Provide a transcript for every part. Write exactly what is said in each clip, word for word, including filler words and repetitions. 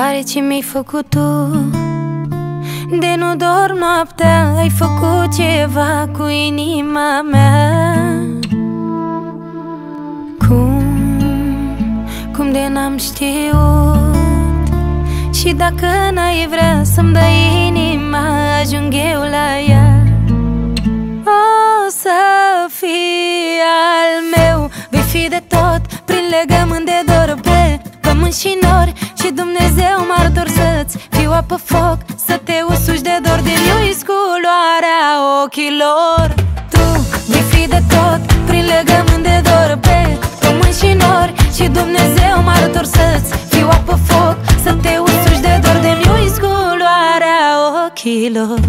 Oare ce mi-ai făcut tu? De nu dorm noaptea, ai făcut ceva cu inima mea. Cum, cum de n-am știut? Și dacă n-ai vrea să-mi dai inima, ajung eu la ea. O să fii al meu, vei fi de tot, prin legământ de dor pe pământ și nori. Și Dumnezeu martor să-ți fiu apă foc, să te usuci de dor de mi-uiți culoarea ochilor. Tu vei fi de tot, prin legământ de dor pe pământ și nori. Și Dumnezeu martor să-ți fiu apă foc, să te usuci de dor de mi-uiți culoarea ochilor.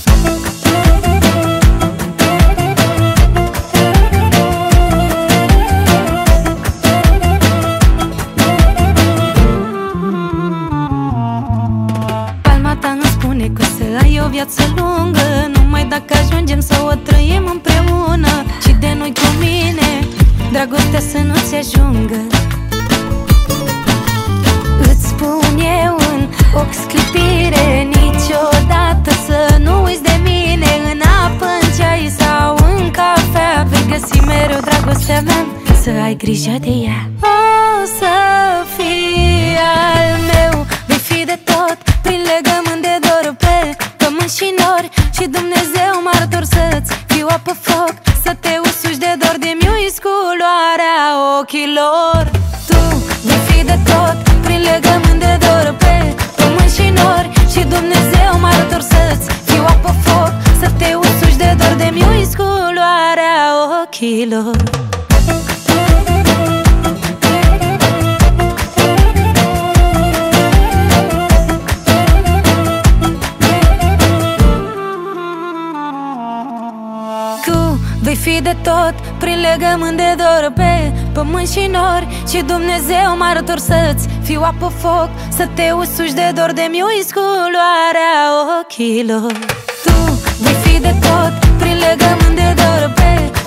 Ai o viață lungă, numai dacă ajungem să o trăim împreună. Și de noi cu mine, dragostea să nu-ți ajungă. Îți spun eu în ochi sclipire, niciodată să nu uiți de mine. În apă, în ceai sau în cafea, vei găsi mereu dragostea mea, să ai grijă de ea. O să fii al meu, vei fi de tot, prin legământ de dor pe pământ și nori. Și Dumnezeu martor să-ți fiu apă foc, să te usuci de dor de mi-uiți culoarea ochilor. Tu vei fi de tot, prin legământ de dor pe pământ și nori. Și Dumnezeu martor să-ți fiu apă foc, să te usuci de dor de mi-uiți culoarea ochilor. Vei fi de tot, prin legământ de dor pe pământ și nori. Și Dumnezeu martor să-ți fiu apă foc, să te usuci de dor de mi-uiți culoarea ochilor. Tu vei fi de tot, prin legământ de dor pe